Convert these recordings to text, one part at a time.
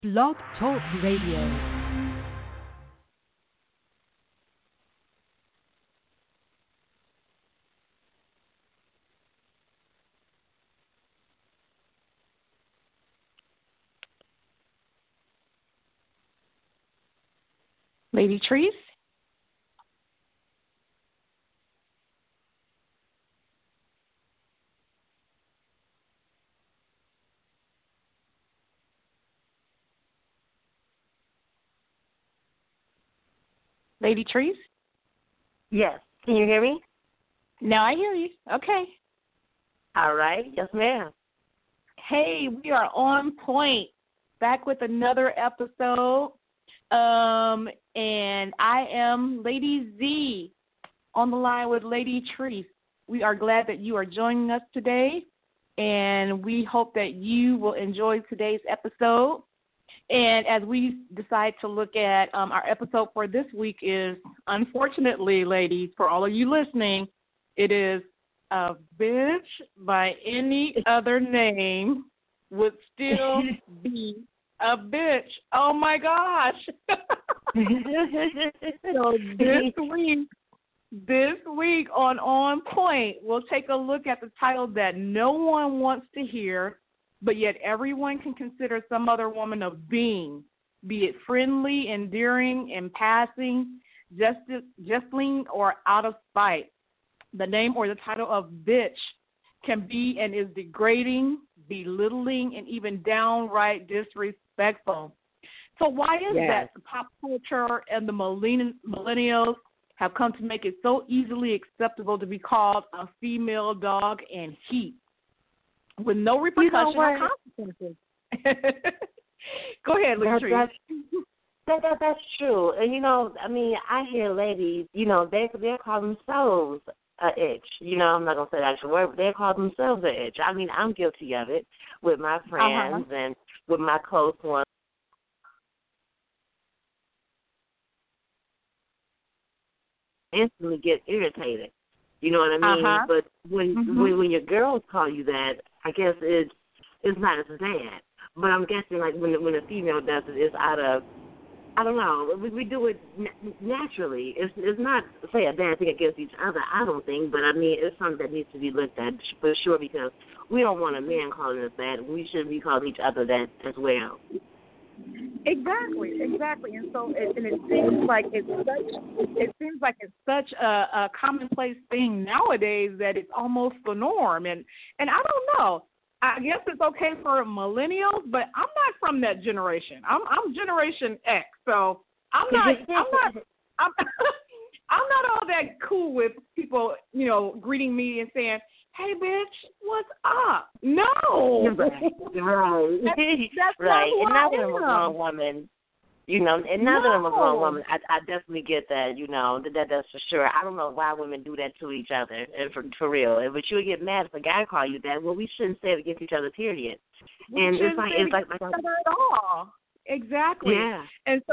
Blog Talk Radio. Lady Treese? Lady Treese? Yes. Can you hear me? Now I hear you. Okay. All right. Yes, ma'am. Hey, we are on point. Back with another episode. And I am Lady Z on the line with Lady Treese. We are glad that you are joining us today, and we hope that you will enjoy today's episode. And as we decide to look at our episode for this week is, unfortunately, ladies, for all of you listening, it is a bitch by any other name would still be a bitch. Oh, my gosh. So this week on Point, we'll take a look at the title that no one wants to hear, but yet everyone can consider some other woman of being, be it friendly, endearing, in passing, justling, or out of spite. The name or the title of bitch can be and is degrading, belittling, and even downright disrespectful. So why is that the pop culture and the millennials have come to make it so easily acceptable to be called a female dog in heat with no repercussions or consequences? Go ahead, Latrice. That's true. And, I hear ladies, they call themselves an itch. I'm not going to say the actual word, but they call themselves an itch. I mean, I'm guilty of it with my friends and with my close ones. Instantly get irritated. You know what I mean? But when your girls call you that, I guess it's not as bad. But I'm guessing like when a female does it, it's out of, I don't know. We do it naturally. It's not say a bad thing against each other. I don't think, but I mean it's something that needs to be looked at for sure because we don't want a man calling us that. We shouldn't be calling each other that as well. Exactly. And so it seems like it's such a commonplace thing nowadays that it's almost the norm. And I don't know. I guess it's okay for millennials, but I'm not from that generation. I'm Generation X, so I'm not all that cool with people, greeting me and saying, "Hey, bitch, what's up?" No. Right. That's right. Not and now that I'm a grown woman, and now that I'm a grown woman, I definitely get that, that's for sure. I don't know why women do that to each other, and for real. But you would get mad if a guy call you that. Well, we shouldn't say it against each other, period. And it's like at all. Exactly. Yeah.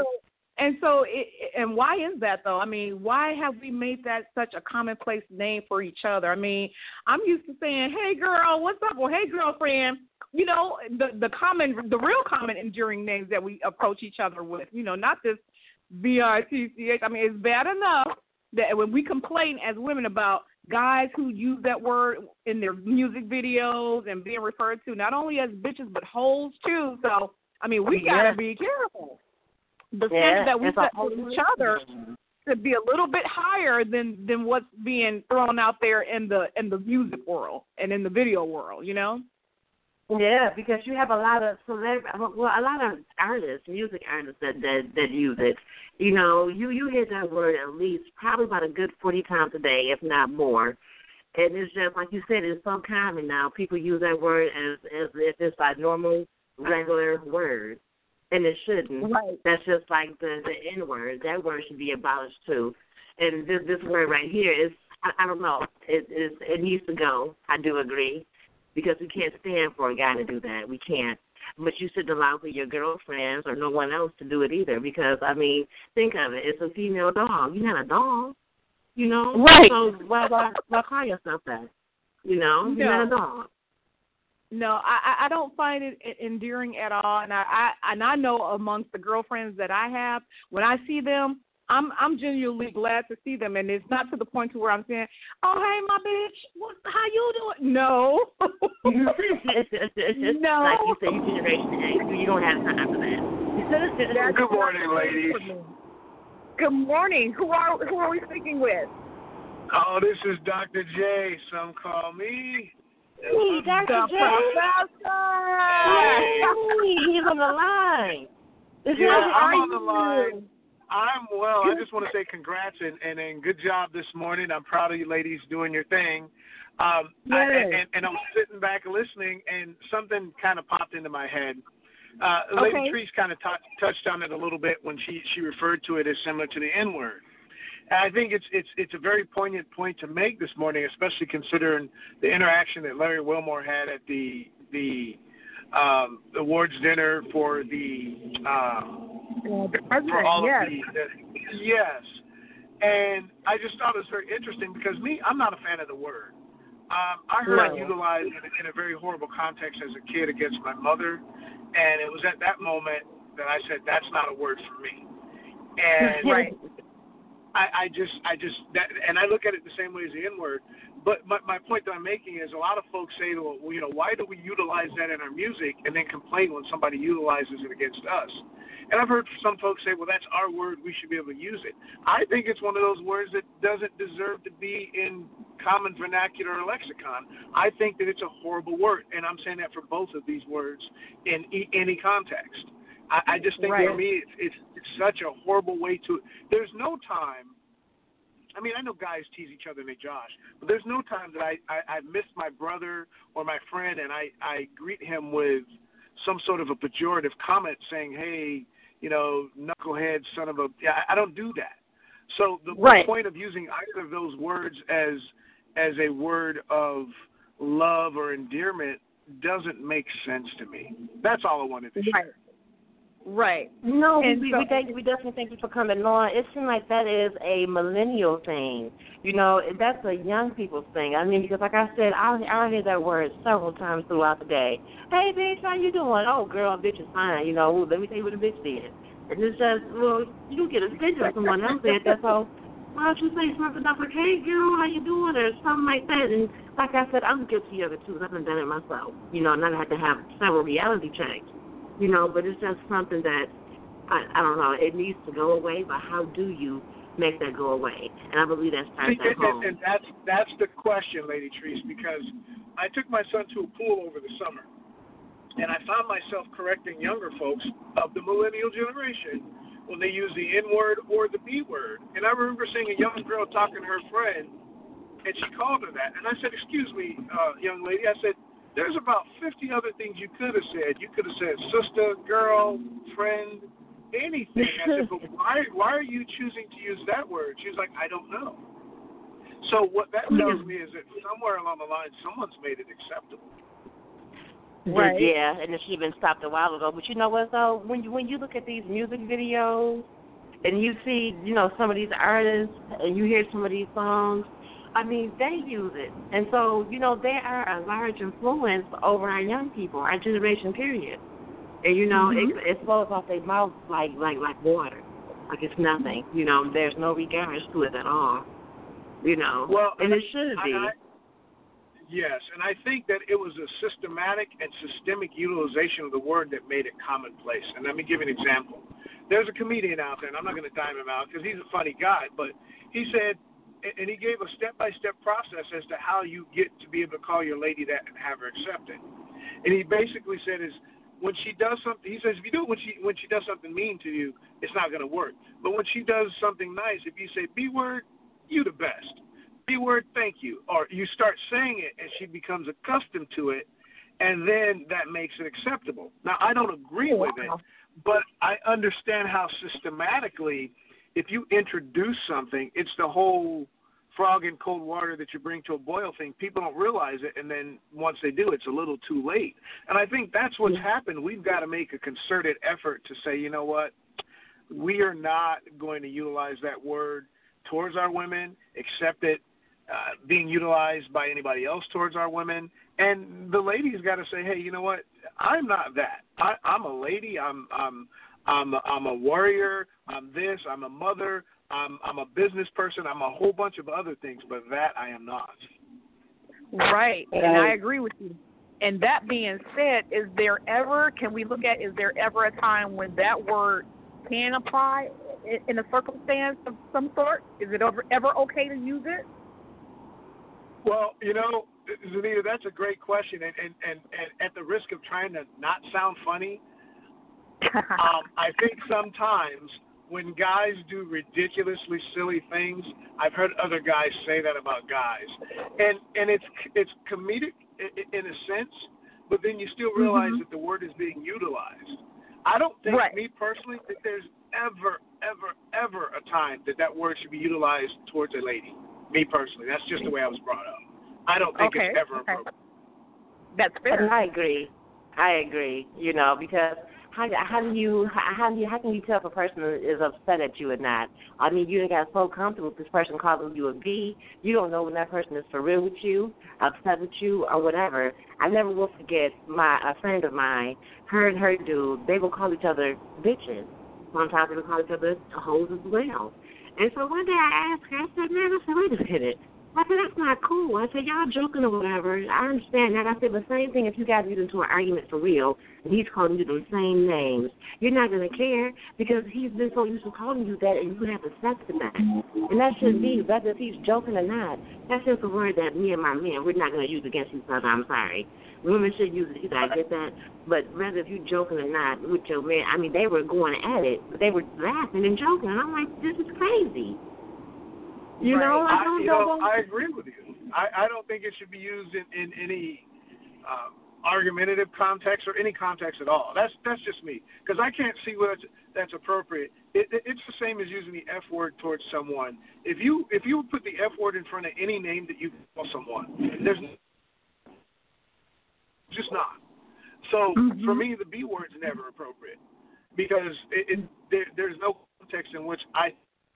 And why is that though? I mean, why have we made that such a commonplace name for each other? I mean, I'm used to saying, "Hey girl, what's up?" or "Hey girlfriend." The real common enduring names that we approach each other with. Not this BRTCH. I mean, it's bad enough that when we complain as women about guys who use that word in their music videos and being referred to not only as bitches but hoes too. So I mean, we gotta be careful. The standard that we set for each other should be a little bit higher than what's being thrown out there in the music world and in the video world, Yeah, because you have a lot of artists, music artists that use it. You hear that word at least probably about a good 40 times a day, if not more. And it's just like you said, it's so common now. People use that word as if it's like normal, regular word. And it shouldn't. Right. That's just like the N word. That word should be abolished too. And this word right here is, I don't know. It needs to go. I do agree, because we can't stand for a guy to do that. We can't. But you shouldn't allow for your girlfriends or no one else to do it either. Because I mean, think of it. It's a female dog. You're not a dog. Right. So why call yourself that? You're not a dog. No, I don't find it endearing at all, and I know amongst the girlfriends that I have, when I see them, I'm genuinely glad to see them, and it's not to the point to where I'm saying, "Oh, hey, my bitch, how you doing?" No, no. Like you said, you Generation X, you don't have time for that. Good morning, ladies. Good morning. Who are we speaking with? Oh, this is Dr. J. Some call me. Hey, Dr. J. Hey, he's on the line. Yeah, I'm on the line. I'm well. I just want to say congrats and good job this morning. I'm proud of you ladies doing your thing. And I was sitting back listening, and something kind of popped into my head. Lady Treese kind of touched on it a little bit when she referred to it as similar to the N-word. And I think it's a very poignant point to make this morning, especially considering the interaction that Larry Wilmore had at the awards dinner for for all of yes. And I just thought it was very interesting because I'm not a fan of the word. I heard it utilized in a very horrible context as a kid against my mother, and it was at that moment that I said, that's not a word for me. And I just and I look at it the same way as the N-word. But my point that I'm making is a lot of folks say, well, why do we utilize that in our music and then complain when somebody utilizes it against us? And I've heard some folks say, well, that's our word, we should be able to use it. I think it's one of those words that doesn't deserve to be in common vernacular or lexicon. I think that it's a horrible word, and I'm saying that for both of these words in any context. I just think for me it's such a horrible way to – there's no time – I mean, I know guys tease each other and they josh, but there's no time that I miss my brother or my friend and I greet him with some sort of a pejorative comment saying, hey, knucklehead, son of a – I don't do that. So the point of using either of those words as a word of love or endearment doesn't make sense to me. That's all I wanted to share. Right. No, we definitely think it's becoming normal. It seems like that is a millennial thing. That's a young people's thing. I mean, because like I said, I'll hear that word several times throughout the day. Hey, bitch, how you doing? Oh, girl, bitch is fine. Let me tell you what a bitch did. And it's just, well, you get a picture of someone else said that, so why don't you say something like, hey, girl, how you doing, or something like that. And like I said, I'm guilty of it, too, because I've done it myself. And I had to have several reality checks. But it's just something that, I don't know, it needs to go away, but how do you make that go away? And I believe that starts at home. And that's the question, Lady Treese, because I took my son to a pool over the summer, and I found myself correcting younger folks of the millennial generation when they use the N-word or the B-word. And I remember seeing a young girl talking to her friend, and she called her that. And I said, excuse me, young lady, I said, there's about 50 other things you could have said. You could have said sister, girl, friend, anything. I said, but why are you choosing to use that word? She was like, I don't know. So what that tells me is that somewhere along the line, someone's made it acceptable. Right. Yeah, and it should have been stopped a while ago. But you know what, though? When you look at these music videos and you see, some of these artists and you hear some of these songs, I mean, they use it. And so, they are a large influence over our young people, our generation, period. And, it flows off their mouth like water. Like it's nothing. There's no regards to it at all. Well, and it should be. Yes, and I think that it was a systematic and systemic utilization of the word that made it commonplace. And let me give you an example. There's a comedian out there, and I'm not going to dime him out because he's a funny guy, but he said, and he gave a step-by-step process as to how you get to be able to call your lady that and have her accept it. And he basically said is when she does something, he says if you do it when she does something mean to you, it's not going to work. But when she does something nice, if you say B-word, you the best. B-word, thank you. Or you start saying it and she becomes accustomed to it, and then that makes it acceptable. Now, I don't agree with it, but I understand how systematically if you introduce something, it's the whole frog in cold water that you bring to a boil thing. People don't realize it, and then once they do, it's a little too late. And I think that's what's happened. We've got to make a concerted effort to say, you know what, we are not going to utilize that word towards our women, accept it being utilized by anybody else towards our women, And the lady's got to say, hey, you know what? I'm not that. I'm a lady. I'm a warrior. I'm this. I'm a mother. I'm a business person. I'm a whole bunch of other things, but that I am not. Right, and I agree with you. And that being said, is there ever a time when that word can apply in a circumstance of some sort? Is it ever okay to use it? Well, you know, Zanita, that's a great question, and at the risk of trying to not sound funny, I think sometimes when guys do ridiculously silly things, I've heard other guys say that about guys, and it's comedic in a sense, but then you still realize that the word is being utilized. I don't think, me personally, that there's ever a time that word should be utilized towards a lady. Me personally, that's just the way I was brought up. I don't think it's ever appropriate. That's fair. And I agree. You know, because how can you tell if a person is upset at you or not? I mean, you got so comfortable with this person calling you a B. You don't know when that person is for real with you, upset with you, or whatever. I never will forget a friend of mine, her and her dude, they will call each other bitches. Sometimes they will call each other hoes as well. And so one day I asked her, I said, wait a minute. I said, that's not cool. I said, y'all joking or whatever. I understand that. I said, but same thing if you guys get into an argument for real and he's calling you the same names. You're not going to care because he's been so used to calling you that and you have accepted that. And that should be, whether if he's joking or not, that's just a word that me and my men, we're not going to use against each other. I'm sorry. Women should use it. You guys get that? But whether if you're joking or not with your man, I mean, they were going at it, but they were laughing and joking. And I'm like, this is crazy. You know, I agree with you. I don't think it should be used in any argumentative context or any context at all. That's just me, because I can't see that's appropriate. It's the same as using the F word towards someone. If you put the F word in front of any name that you call someone, there's just not. So for me, the B word's never appropriate because there's no context in which I.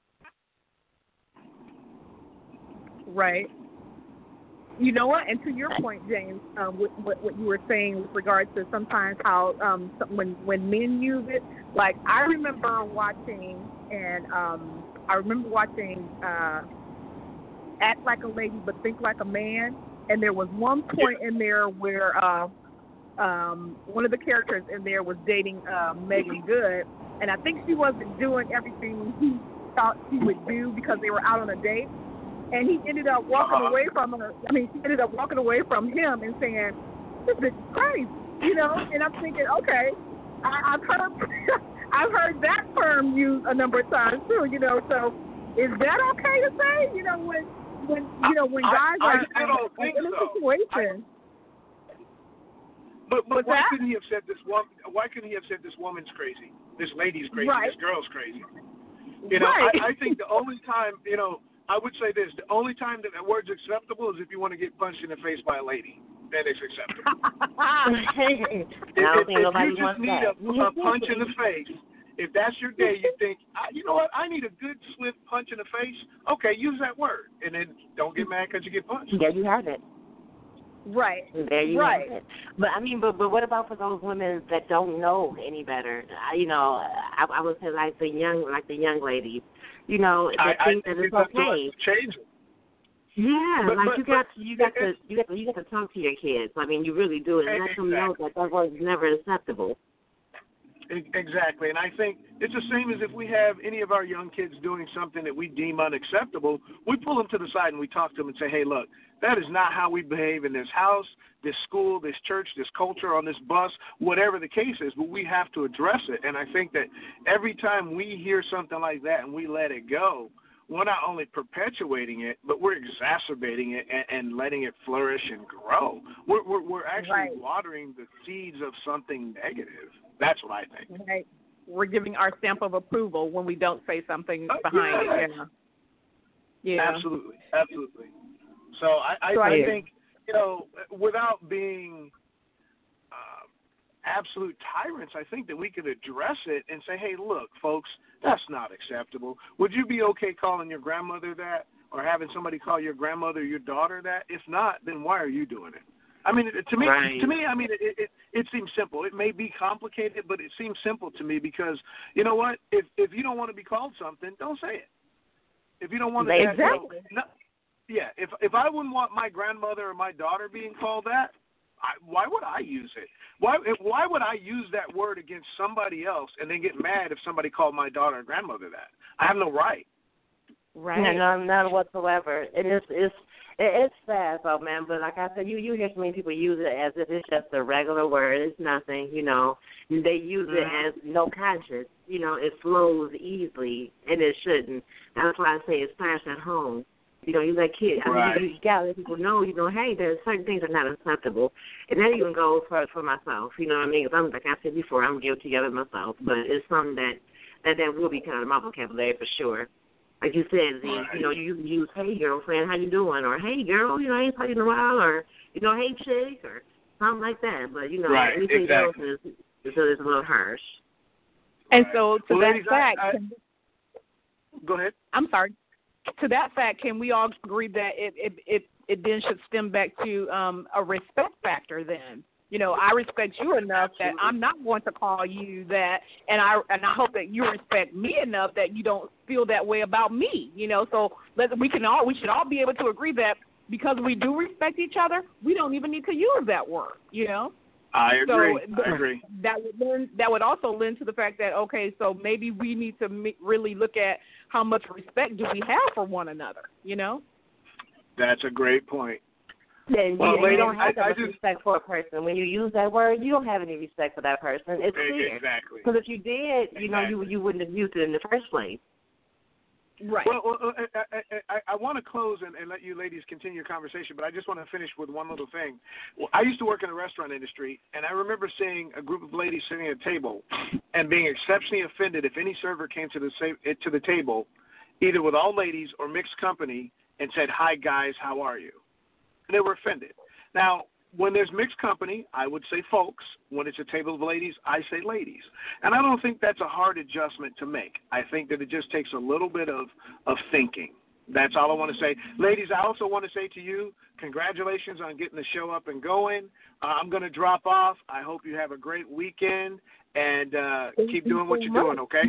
Right. You know what? And to your point, James, what you were saying with regards to sometimes how when men use it, like I remember watching Act Like a Lady But Think Like a Man, and there was one point in there where one of the characters in there was dating Megan Good, and I think she wasn't doing everything he thought she would do because they were out on a date. And he ended up walking away from her. I mean, she ended up walking away from him and saying, "This bitch is crazy," you know. And I'm thinking, okay, I've heard that term used a number of times too, you know. So, is that okay to say? You know, when guys are in a situation. But why couldn't he have said this woman? Why couldn't he have said this woman's crazy? This lady's crazy. Right. This girl's crazy. You know, I think the only time, you know. I would say this: the only time that word's acceptable is if you want to get punched in the face by a lady. Then it's acceptable. If you just need a punch in the face, if that's your day, you think, you know what, I need a good swift punch in the face. Okay, use that word, and then don't get mad because you get punched. There you have it. Right. There you have it. But I mean, but what about for those women that don't know any better? You know, I would say like the young ladies. You know, that think that it's okay. Change. Yeah, you got to talk to your kids. I mean, you really do, and let them know that word is never acceptable. Exactly, and I think it's the same as if we have any of our young kids doing something that we deem unacceptable, we pull them to the side and we talk to them and say, hey, look, that is not how we behave in this house, this school, this church, this culture, on this bus, whatever the case is, but we have to address it. And I think that every time we hear something like that and we let it go, we're not only perpetuating it, but we're exacerbating it and letting it flourish and grow. We're actually watering the seeds of something negative. That's what I think. Right. We're giving our stamp of approval when we don't say something behind it. Yeah. Absolutely. So I think, you know, without being absolute tyrants, I think that we could address it and say, hey, look, folks, that's not acceptable. Would you be okay calling your grandmother that or having somebody call your grandmother your daughter that? If not, then why are you doing it? I mean, to me, right. I mean, it seems simple. It may be complicated, but it seems simple to me because you know what? If you don't want to be called something, don't say it. If you don't want to, exactly. Yeah, if I wouldn't want my grandmother or my daughter being called that, why would I use it? Why would I use that word against somebody else and then get mad if somebody called my daughter or grandmother that? I have no right. Right. No, none whatsoever. It's sad though, man. But like I said, you hear so many people use it as if it's just a regular word. It's nothing, you know. They use it as no conscience. You know, it flows easily, and it shouldn't. That's why I say it starts at home. You know, you let kids. Right. I mean, you gotta let people know. You know, hey, there's certain things that are not acceptable, and that even goes for myself. You know what I mean? Because I'm like I said before, I'm guilty of it myself. But it's something that will be kind of my vocabulary for sure. Like you said, you know, you use hey girlfriend, how you doing? Or hey girl, you know, I ain't talking in a while, or you know, hey chick, or something like that. But you know, anything else is a little harsh. And so to that fact, go ahead. I'm sorry. To that fact, can we all agree that it then should stem back to a respect factor then? You know, I respect you enough that I'm not going to call you that, and I hope that you respect me enough that you don't feel that way about me. You know, so we should all be able to agree that because we do respect each other, we don't even need to use that word. You know. I agree. So I agree. That would also lend to the fact that, okay, so maybe we need to really look at how much respect do we have for one another, you know? That's a great point. Then you don't have that much respect for a person. When you use that word, you don't have any respect for that person. It's clear. Exactly. Because if you did, you know, you wouldn't have used it in the first place. Right. Well, I want to close and let you ladies continue your conversation, but I just want to finish with one little thing. Well, I used to work in the restaurant industry, and I remember seeing a group of ladies sitting at a table and being exceptionally offended if any server came to the table, either with all ladies or mixed company, and said, "Hi guys, how are you?" And they were offended. Now, when there's mixed company, I would say folks. When it's a table of ladies, I say ladies. And I don't think that's a hard adjustment to make. I think that it just takes a little bit of thinking. That's all I want to say. Ladies, I also want to say to you, congratulations on getting the show up and going. I'm going to drop off. I hope you have a great weekend, and keep doing what you're doing, okay?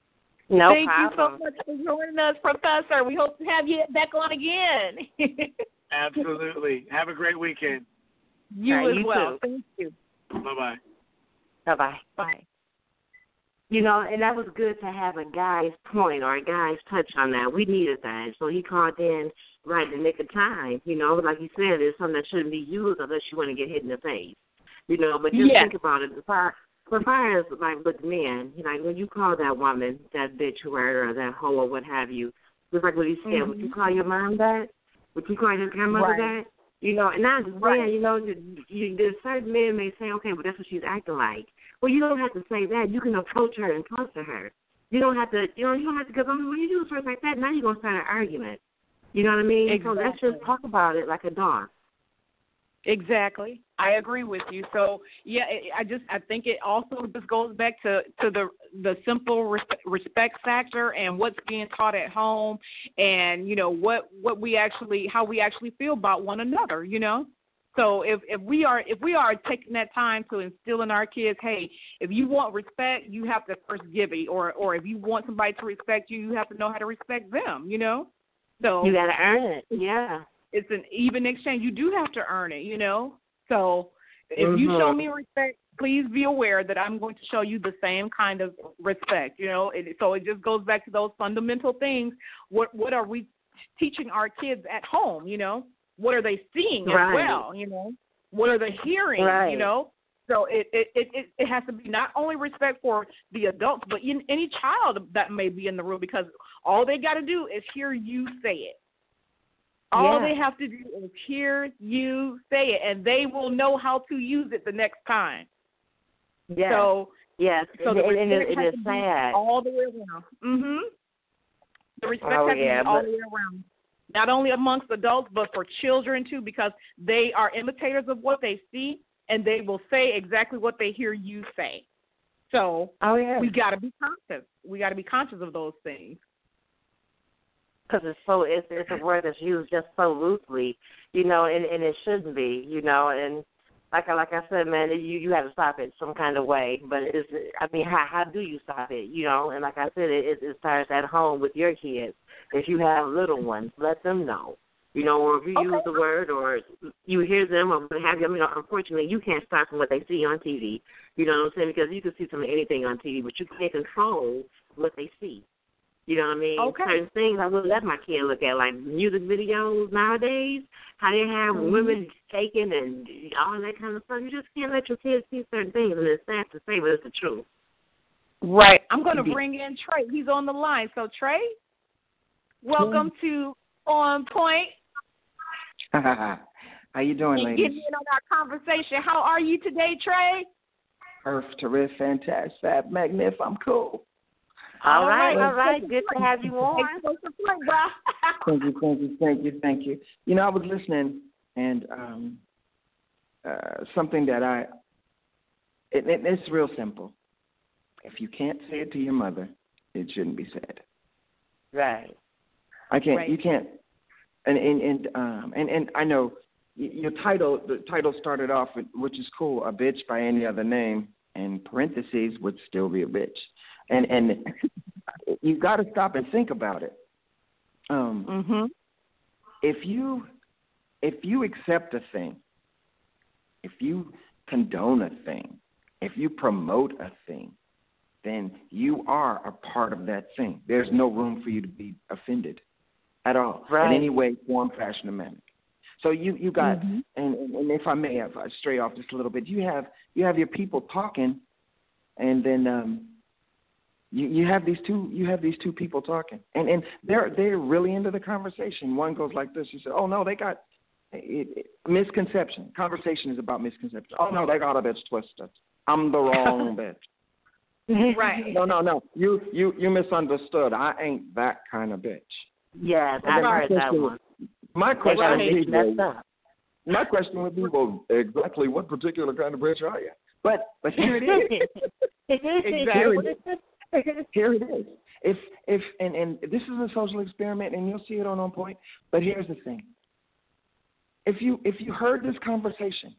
No Thank problem. you so much for joining us, Professor. We hope to have you back on again. Absolutely. Have a great weekend. You as well. Too. Thank you. Bye-bye. Bye-bye. Bye. You know, and that was good to have a guy's point or a guy's touch on that. We needed that. So he called in right in the nick of time. You know, like you said, it's something that shouldn't be used unless you want to get hit in the face. You know, but just think about it. As far as, like, with men, you know, when you call that woman that bitch or that hoe or what have you, just like what he said, would you call your mom that? Would you call your grandmother that? You know, and I understand, you know, there's certain men may say, okay, well, that's what she's acting like. Well, you don't have to say that. You can approach her and talk to her. You don't have to, because when you do stuff like that, now you're going to start an argument. You know what I mean? Exactly. So let's just talk about it like a dog. Exactly. I agree with you. So, yeah, I think it also just goes back to the simple respect factor and what's being taught at home, and, you know, how we actually feel about one another, you know? So if we are taking that time to instill in our kids, hey, if you want respect, you have to first give it, or if you want somebody to respect you, you have to know how to respect them, you know? So you got to earn it. Yeah. It's an even exchange. You do have to earn it, you know? So if you show me respect, please be aware that I'm going to show you the same kind of respect, you know? So it just goes back to those fundamental things. What are we teaching our kids at home, you know? What are they seeing as well, you know? What are they hearing, you know? So it has to be not only respect for the adults, but any child that may be in the room, because all they got to do is hear you say it. All they have to do is hear you say it, and they will know how to use it the next time. Yes. So, so it is sad. All the way around. The respect has to be all the way around. Not only amongst adults, but for children, too, because they are imitators of what they see, and they will say exactly what they hear you say. So we got to be conscious. We got to be conscious of those things. because it's a word that's used just so loosely, you know, and it shouldn't be, you know, and like I said, man, you have to stop it some kind of way. But how do you stop it, you know? And like I said, it starts at home with your kids. If you have little ones, let them know, you know, or if you use the word or you hear them or what have you. I mean, unfortunately, you can't start from what they see on TV, you know what I'm saying? Because you can see some of anything on TV, but you can't control what they see. You know what I mean? Okay. Certain things I will let my kid look at, like music videos nowadays, how they have women shaking and all that kind of stuff. You just can't let your kids see certain things, and it's sad to say, but it's the truth. Right. I'm going to bring in Trey. He's on the line. So, Trey, welcome to On Point. How you doing, ladies? Getting in on our conversation. How are you today, Trey? Terrific, fantastic, fab, magnificent. I'm cool. All right. Good to have you on. Thank you. You know, I was listening, and something that it's real simple. If you can't say it to your mother, it shouldn't be said. Right. I can't. Right. You can't. And I know your title. The title started off with, which is cool. A bitch by any other name, and parentheses would still be a bitch. And you've got to stop and think about it. If you accept a thing, if you condone a thing, if you promote a thing, then you are a part of that thing. There's no room for you to be offended at all, in any way, form, fashion, or manner. So you got, and if I may have stray off just a little bit, you have your people talking, and then you have these two people talking, and they're really into the conversation. One goes like this: she said, "Oh no, they got misconception. Conversation is about misconception. Oh no, they got a bitch twisted. I'm the wrong bitch." Right. No. You misunderstood. I ain't that kind of bitch. Yeah, I've heard that one. My question would be, well, exactly what particular kind of bitch are you? But here it is. Exactly. Here it is. If and this is a social experiment, and you'll see it on Point. But here's the thing: if you heard this conversation,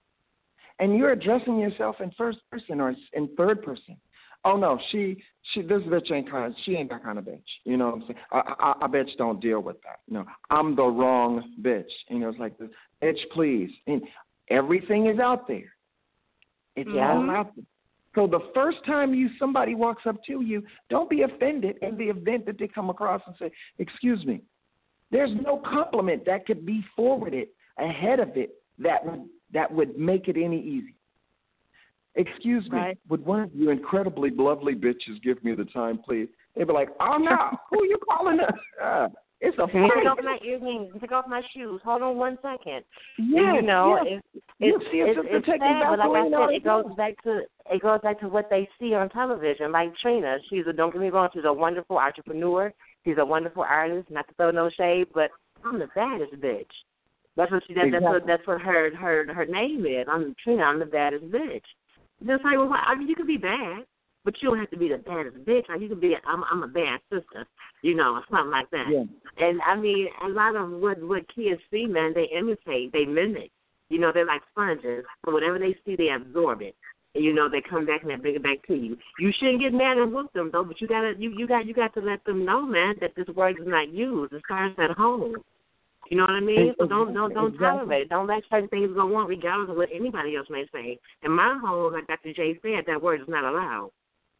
and you're addressing yourself in first person or in third person, oh no, she this bitch ain't kind. She ain't that kind of bitch. You know what I'm saying? I bitch don't deal with that. No, I'm the wrong bitch. And it's like this, bitch, please. And everything is out there. It's all out there. So the first time somebody walks up to you, don't be offended in the event that they come across and say, "Excuse me." There's no compliment that could be forwarded ahead of it that would make it any easier. "Excuse me, would one of you incredibly lovely bitches give me the time, please?" They'd be like, "Oh no, who are you calling us?" It's a fight. Take off my earrings. Take off my shoes. Hold on 1 second. Yeah, you know, yes. it's sad, but like I said, it goes back to what they see on television. Like Trina, don't get me wrong, she's a wonderful entrepreneur. She's a wonderful artist. Not to throw no shade, but I'm the baddest bitch. That's what she does. Exactly. That's what her name is. I'm Trina. I'm the baddest bitch. Just like, well, I mean, you can be bad, but you don't have to be the baddest bitch. Like you can be, I'm a bad sister, you know, or something like that. Yeah. And I mean, a lot of what kids see, man, they imitate, they mimic. You know, they're like sponges. So whatever they see, they absorb it. And, you know, they come back and they bring it back to you. You shouldn't get mad and whoop them though, but you got to let them know, man, that this word is not used. It starts at home. You know what I mean? So don't tolerate it. Don't let certain things go on, regardless of what anybody else may say. In my home, like Dr. J said, that word is not allowed.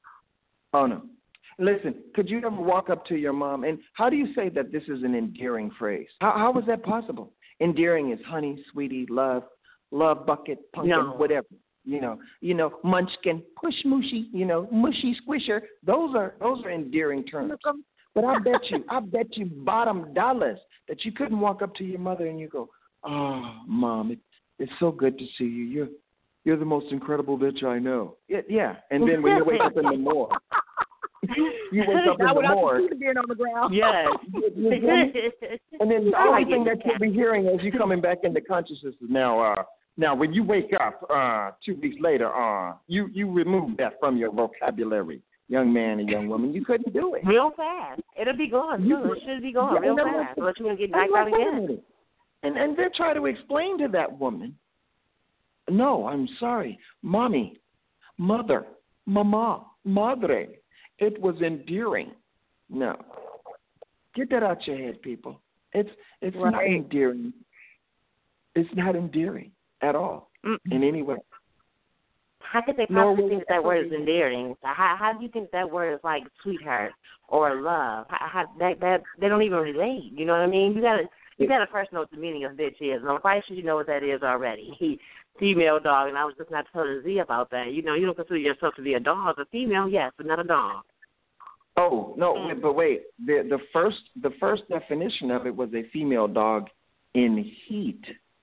Oh no. Listen, could you ever walk up to your mom, and how do you say that this is an endearing phrase? How is that possible? Endearing is honey, sweetie, love bucket, pumpkin, whatever. You know, munchkin, push mushy, mushy squisher. Those are endearing terms. But I bet you bottom dollars that you couldn't walk up to your mother and you go, "Oh, Mom, it's so good to see you. You're the most incredible bitch I know." Yeah. And then when you wake up in the morning, being on the ground. Yes. And then the only thing that you'll be hearing as you coming back into consciousness is now when you wake up 2 weeks later, you remove that from your vocabulary. young man and young woman. You couldn't do it. Real fast. It'll be gone, too. It should be gone real fast. But you're going to get knocked out again. And they try to explain to that woman, no, I'm sorry, mommy, mother, mama, madre. It was endearing. No. Get that out your head, people. It's not endearing. It's not endearing at all in any way. How could they possibly think that word is endearing? How do you think that word is like sweetheart or love? That they don't even relate. You know what I mean? You gotta first know what the meaning of bitch is. And I'm quite sure you know what that is already. Female dog, and I was just not telling Z about that. You know, you don't consider yourself to be a dog. A female, yes, but not a dog. Oh no, but wait. The first definition of it was a female dog in heat.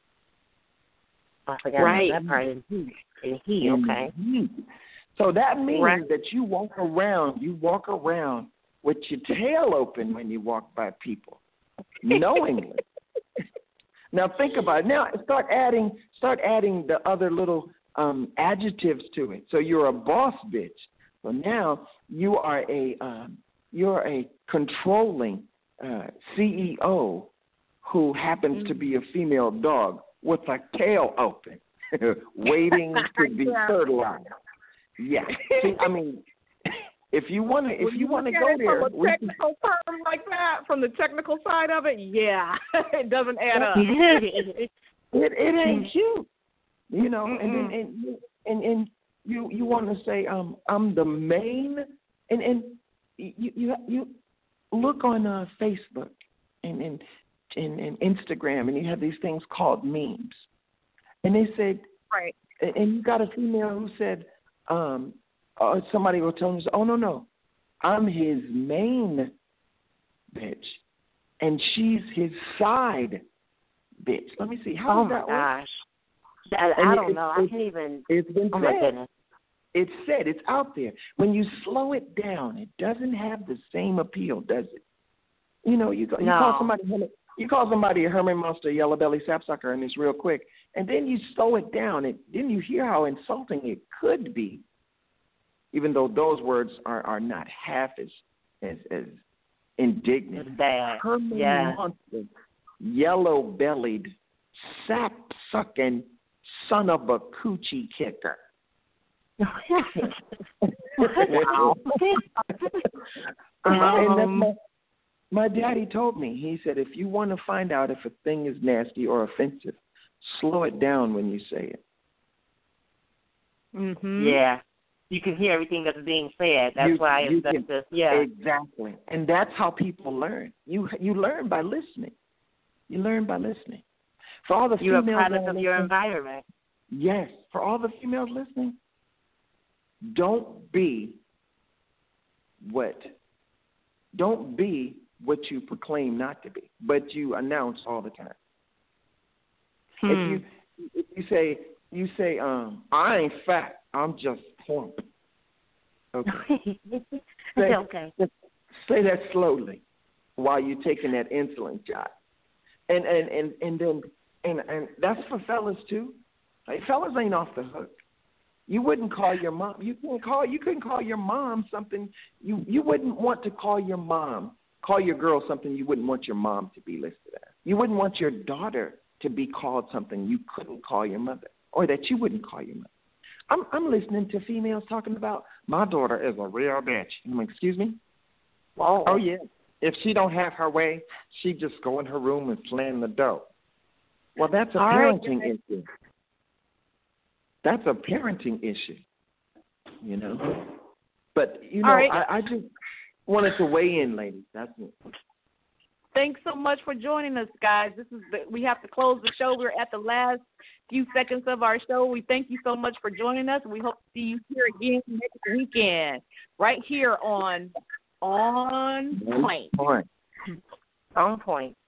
I forgot about that part. In heat, okay. Heat. So that means that you walk around with your tail open when you walk by people, knowingly. Now think about it. Now start adding the other little adjectives to it. So you're a boss bitch. So now you are a controlling CEO who happens to be a female dog with a tail open, waiting to be fertilized. Yeah. See, I mean, if you want to go there, from a technical term like that, from the technical side of it, yeah, it doesn't add up. It ain't cute, you know. And you want to say I'm the main, and you look on Facebook and Instagram, and you have these things called memes, and they said, right, and you got a female who said, somebody will tell him, oh no, I'm his main bitch, and she's his side bitch. Let me see, how does that work? I don't know. I can't even. It's been said. My goodness. It's said. It's out there. When you slow it down, it doesn't have the same appeal, does it? You know, you call somebody a Herman Monster, yellow belly sapsucker, and it's real quick, and then you slow it down. Then you hear how insulting it could be, even though those words are not half as indignant. It's bad. Herman Monster, yellow bellied, sap sucking son of a coochie kicker. Wow. And my daddy told me, he said, if you want to find out if a thing is nasty or offensive, slow it down when you say it. Mm-hmm. Yeah. You can hear everything that's being said. That's why it's just, yeah. Exactly. And that's how people learn. You learn by listening. You learn by listening. For all the You're females, a product of your environment. Yes. For all the females listening, don't be what you proclaim not to be, but you announce all the time. If you say, I ain't fat, I'm just plump. Okay. Okay. Say that slowly while you're taking that insulin shot. And that's for fellas too. Like, fellas ain't off the hook. You wouldn't call your mom. You couldn't call your mom something you wouldn't want to call your mom. Call your girl something you wouldn't want your mom to be listed as. You wouldn't want your daughter to be called something you couldn't call your mother, or that you wouldn't call your mother. I'm listening to females talking about, my daughter is a real bitch. I'm like, excuse me? Oh yeah. If she don't have her way, she just go in her room and slam the door. Well, that's a parenting issue. That's a parenting issue, you know. But, you know, I just wanted to weigh in, ladies. That's it. Thanks so much for joining us, guys. We have to close the show. We're at the last few seconds of our show. We thank you so much for joining us. We hope to see you here again next weekend, right here on Point. On Point.